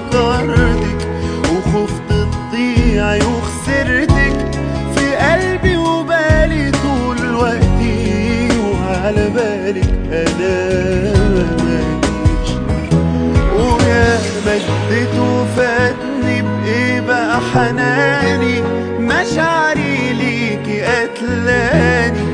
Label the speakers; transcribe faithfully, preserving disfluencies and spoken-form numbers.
Speaker 1: فكرتك وخفت تضيعي وخسرتك في قلبي وبالي طول وقتي، وعلى بالك انا ماليش. ويا مدت وفاتني بايه بقى حناني، مشاعري ليكي قتلاني،